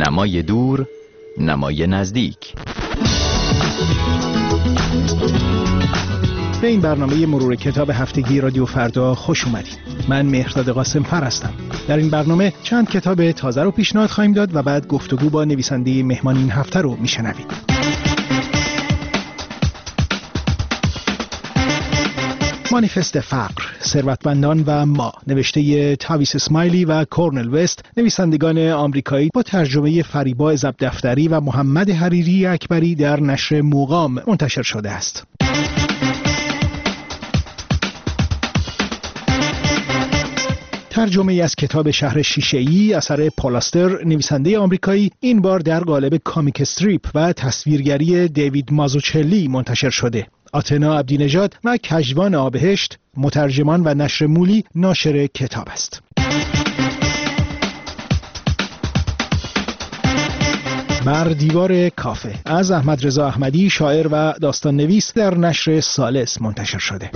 نمای دور، نمای نزدیک. به این برنامه مرور کتاب هفتگی رادیو فردا خوش اومدید. من مهرداد قاسم‌فر هستم. در این برنامه چند کتاب تازه رو پیشنهاد خواهیم داد و بعد گفتگو با نویسنده مهمان این هفته رو میشنوید. مانیفست فقر، ثروتمندان و ما، نوشته تاویس اسماعیلی و کورنل وست، نویسندگان آمریکایی، با ترجمه فریبا زبدفتری و محمد حریری اکبری، در نشر مقام منتشر شده است. ترجمه ای از کتاب شهر شیشه‌ای اثر پال آستر، نویسنده آمریکایی، این بار در قالب کامیک استریپ و تصویرگری دیوید مازوچلی منتشر شده. آتنا عبدی‌نژاد و کژوان آبهشت، مترجمان و نشر مولی، ناشر کتاب است. بر دیوار کافه از احمد رضا احمدی، شاعر و داستان نویس، در نشر ثالث منتشر شده.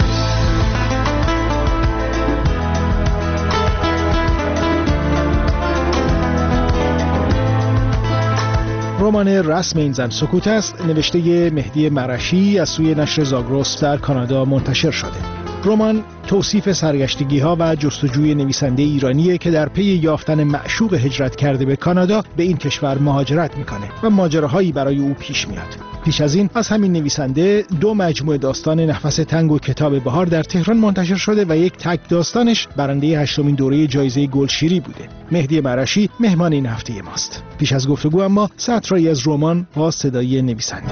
رمان رسم این زن سکوت است، نوشته مهدی مرشی، از سوی نشر زاگرس در کانادا منتشر شده. رمان توصیف سرگشتگی‌ها و جستجوی نویسنده ایرانیه که در پی یافتن معشوق هجرت کرده به کانادا به این کشور مهاجرت میکنه و ماجراهایی برای او پیش میاد. پیش از این از همین نویسنده 2 مجموعه داستان نفس تنگ و کتاب بهار در تهران منتشر شده و یک تک داستانش برنده 8مین دوره جایزه گلشیری بوده. مهدی مرشی مهمان این هفته ماست. پیش از گفتگو اما سطرهایی از رمان با صدای نویسنده.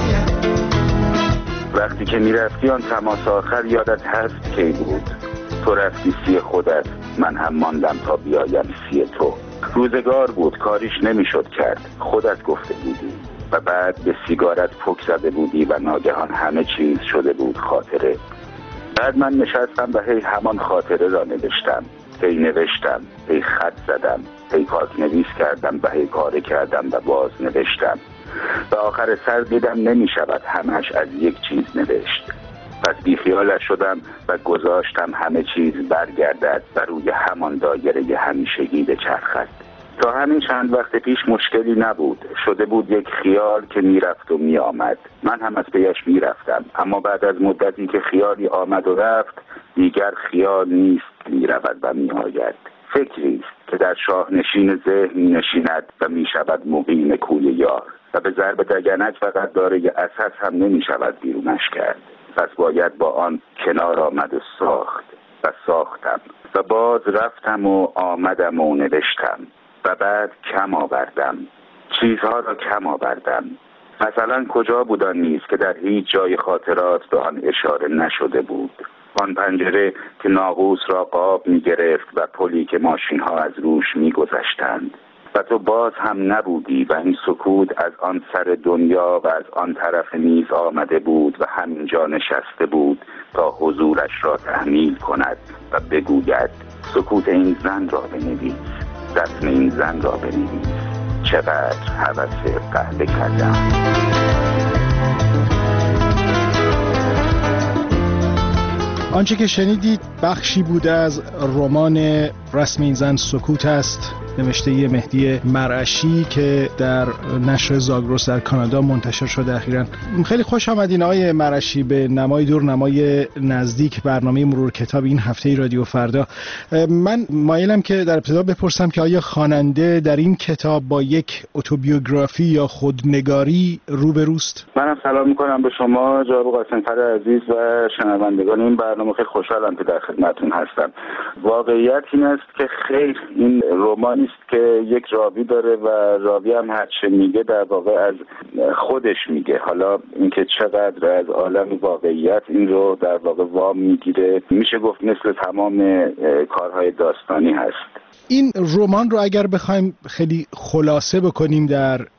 وقتی که میرفتی آن تماس آخر یادت هست کی بود؟ تو رفتی سی خودت، من هم ماندم تا بیایم سی تو. روزگار بود کاریش نمیشد کرد، خودت گفته بودی و بعد به سیگارت پک زده بودی و ناگهان همه چیز شده بود خاطره. بعد من نشستم و هی همان خاطره را نوشتم، هی نوشتم، هی خط زدم، هی پاک نویس کردم و هی پاره کردم و باز نوشتم و آخر سر دیدم نمی شود همش از یک چیز نوشت. پس بیخیالش شدم و گذاشتم همه چیز برگردد و روی همان دایره همیشگی بچرخد. تا همین چند وقت پیش مشکلی نبود، شده بود یک خیال که میرفت و میآمد، من هم از پیش میرفتم، اما بعد از مدتی که خیالی آمد و رفت دیگر خیال نیست، میرود و میآید. فکری است که در شاهنشین ذهن نشیند و میشود مقیم کوی یار و به ضرب دگنک فقط داره اساس هم نمی شود بیرونش کرد. پس باید با آن کنار آمد و ساخت و ساختم و باز رفتم و آمدم و نوشتم و بعد کم آوردم، چیزها را کم آوردم. مثلا کجا بود آن نیز که در هیچ جای خاطرات به آن اشاره نشده بود؟ آن پنجره که ناقوس را قاب می گرفت و پلی که ماشین ها از روش می گذشتند و تو باز هم نبودی و این سکوت از آن سر دنیا و از آن طرف نیز آمده بود و همینجا نشسته بود تا حضورش را تحمیل کند و بگوید سکوت این زن را بنویس، رسم این زن را بنویس، چقدر هوس قهوه کردم. آنچه که شنیدید بخشی بوده از رمان رسم این زن سکوت است، نوشته مهدی مرعشی که در نشر زاگرس در کانادا منتشر شده اخیراً. خیلی خوش آمدین آقای مرعشی به نمای دور نمای نزدیک، برنامه مرور کتاب این هفته رادیو فردا. من مایلم که در ابتدا بپرسم که آیا خواننده در این کتاب با یک اتوبیوگرافی یا خودنگاری روبروست؟ منم سلام میکنم به شما جناب قاسم‌فر عزیز و شنوندگان این برنامه. خیلی خوشحالم که در خدمتتون هستم. واقعیت این است که خیر این رمانی است که یک راوی داره و راوی هم هر چه میگه در واقع از خودش میگه. حالا اینکه چقدر از عالم واقعیت این رو در واقع وام میگیره، میشه گفت مثل تمام کارهای داستانی هست. این رمان رو اگر بخوایم خیلی خلاصه بکنیم در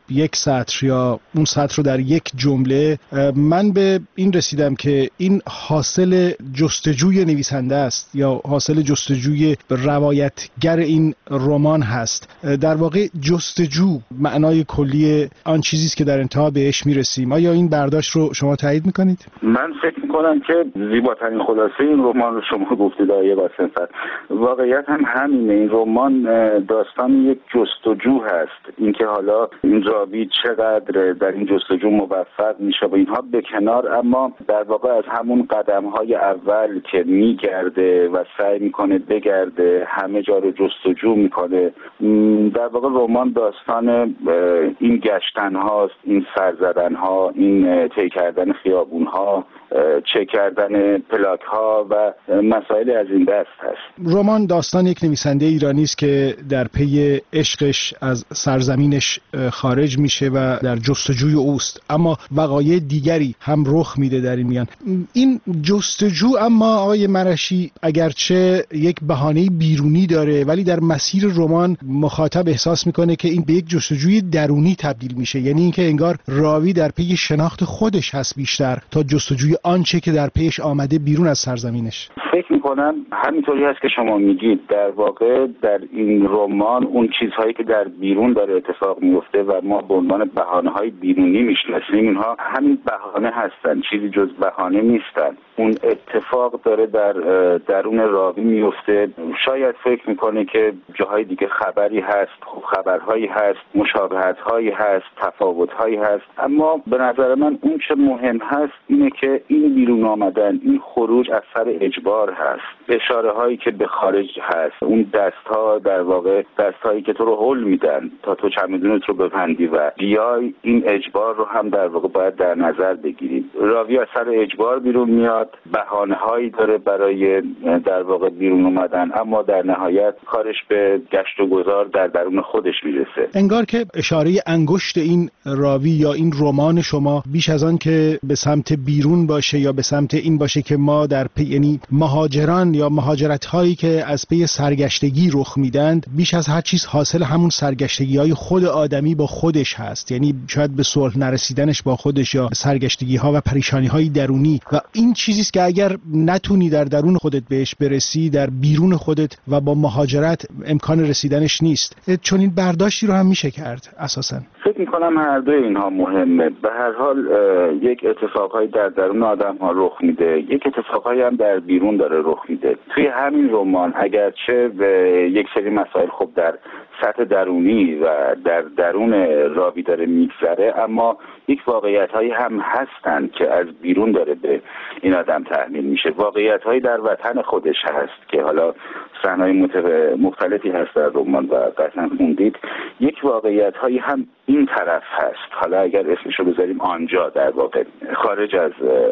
یک سطر یا اون سطر رو در یک جمله، من به این رسیدم که این حاصل جستجوی نویسنده است یا حاصل جستجوی روایتگر این رمان هست. در واقع جستجو معنای کلی آن چیزی است که در انتها بهش میرسیم. آیا این برداشت رو شما تایید میکنید؟ من فکر میکنم که زیباترین خلاصه این رمان رو شما گفتید آقای قاسم فر. واقعیت هم همینه. این رمان داستان یک جستجو هست. اینکه حالا این راوی چقدر در این جستجو موفق میشه و اینها به کنار، اما در واقع از همون قدم‌های اول که میگرده و سعی میکنه بگرده، همه جا رو جستجو میکنه. در واقع رمان داستان این گشتن هاست، این سر زدن ها، این طی کردن خیابون ها، چک کردن پلاک ها و مسائل از این دست هست. رمان داستان یک نویسنده ایرانی است که در پی عشقش از سرزمینش خارج میشه و در جستجوی اوست، اما وقایع دیگری هم رخ میده در این میان. این جستجو اما آقای مرشی اگرچه یک بهانه بیرونی داره، ولی در مسیر رمان مخاطب احساس میکنه که این به یک جستجوی درونی تبدیل میشه، یعنی اینکه انگار راوی در پی شناخت خودش هست بیشتر تا جستجوی آنچه که در پیش آمده بیرون از سرزمینش. فکر میکنم همینطوری هست که شما میگید. در واقع در این رمان اون چیزهایی که در بیرون داره اتفاق میفته و ما به عنوان بهانه‌های بیرونی میشناسیم، اینها همین بهانه هستن، چیزی جز بهانه نیستن. اون اتفاق داره در درون راوی میفته. شاید فکر میکنه که جاهای دیگه خبری هست، خبرهایی هست، مشابهت‌هایی هست، تفاوت‌هایی هست، اما به نظر من اون چه مهم هست اینه که این بیرون آمدن، این خروج از سر اجبار هست. اشاره هایی که به خارج هست، اون دست‌ها در واقع دست‌هایی که تو رو هول میدن تا تو چمدونت رو ببندی و بیای، این اجبار رو هم در واقع باید در نظر بگیریم. راوی از سر اجبار بیرون میاد، بهانه‌هایی داره برای در واقع بیرون اومدن، اما در نهایت کارش به گشت و گذار در درون خودش میرسه. انگار که اشاره انگشت این راوی یا این رمان شما بیش از آن که به سمت بیرون باشه یا به سمت این باشه که ما در یعنی مهاجران یا مهاجرت‌هایی که از پی سرگشتگی رخ میدند، بیش از هر چیز حاصل همون سرگشتگی‌های خود آدمی با خودش هست. یعنی شاید به صلح نرسیدنش با خودش یا سرگشتگی‌ها و پریشانی‌های درونی، و این چیزی است که اگر نتونی در درون خودت بهش برسی، در بیرون خودت و با مهاجرت امکان رسیدنش نیست. چون این برداشتی رو هم میشه کرد اساساً. فکر می‌کنم هر دوی اینها مهمه. به هر حال یک اتفاقایی در درون آدم‌ها رخ میده، یک اتفاقایی هم در بیرون داره رخ میده. توی همین رمان اگرچه به یک سری مسائل خب در سطح درونی و در درون راوی داره میگذره، اما یک واقعیت‌هایی هم هستن که از بیرون داره به این آدم تحمیل میشه. واقعیت‌هایی در وطن خودش هست که حالا صحنه‌های مختلفی هست در رمان و قطعاً خوندید. یک واقعیت‌هایی هم این طرف هست، حالا اگر اسمشو بذاریم آنجا، در واقع خارج از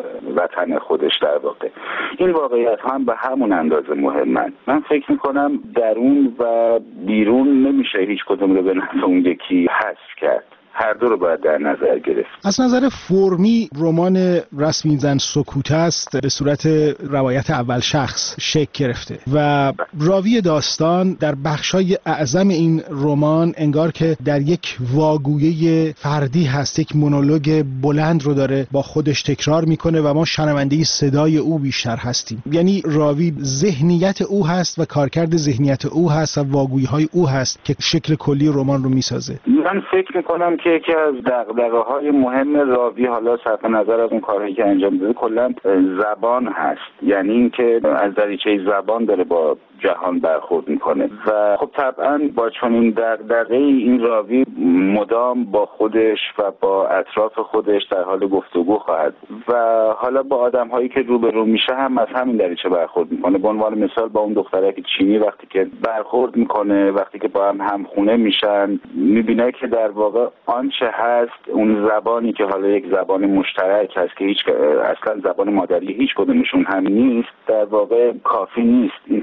وطن خودش. در واقع این واقعیت ها هم به همون اندازه مهمن. من فکر میکنم درون و بیرون نمیشه هیچ کدوم رو به نفع اون یکی حذف کرد، هر دو رو باید در نظر گرفت. از نظر فرمی رمان رسمین زن سکوت است به صورت روایت اول شخص شکل گرفته و راوی داستان در بخشای اعظم این رمان انگار که در یک واگویه فردی هست، یک مونولوگ بلند رو داره با خودش تکرار میکنه و ما شنونده صدای او بیشتر هستیم. یعنی راوی ذهنیت او هست و کارکرد ذهنیت او هست و واگویی‌های او هست که شکل کلی رمان رو میسازه. من فکر میکنم که یکی از دغدغه‌های مهم راوی، حالا صرف نظر از اون کارهایی که انجام داده، کلا زبان هست. یعنی اینکه از دریچه زبان داره با جهان برخورد میکنه و خب طبعا با چنین دغدغه‌ای این راوی مدام با خودش و با اطراف خودش در حال گفتگو خواهد و حالا با آدم‌هایی که روبرو میشه هم از همین دریچه برخورد میکنه. به عنوان مثال با اون دخترک چینی وقتی که برخورد میکنه، وقتی که با هم همخونه میشن، میبینه که در واقع آنچه هست، اون زبانی که حالا یک زبان مشترک هست که اصلا زبان مادری هیچ کدومشون هم نیست، در واقع کافی نیست. این هست که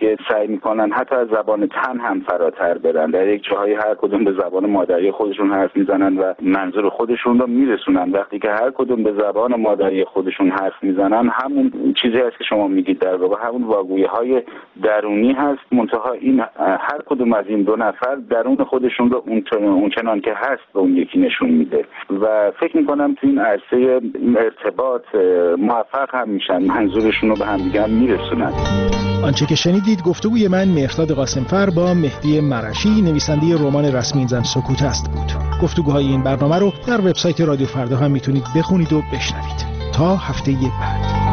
که سعی میکنن حتی از زبان تن هم فراتر برن. در یک جاهای هر کدوم به زبان مادری خودشون حرف میزنن و منظور خودشون رو میرسونن. وقتی که هر کدوم به زبان مادری خودشون حرف میزنن، همون چیزی هست که شما میگید، در واقع همون واگویی‌های درونی هست. منتها این هر کدوم از این دو نفر درون خودشون رو اونچنان که هست به اون یکی نشون میده و فکر میکنم تو این عرصه ارتباط موفق هم میشن، منظورشون رو به هم دیگه میرسونن. آنچه که شنیدید گفتگوی من مهرداد قاسمفر با مهدی مرشی، نویسنده رمان رسم این زن سکوت است بود. گفتگوهای این برنامه رو در وبسایت رادیو فردا هم میتونید بخونید و بشنوید. تا هفته بعد.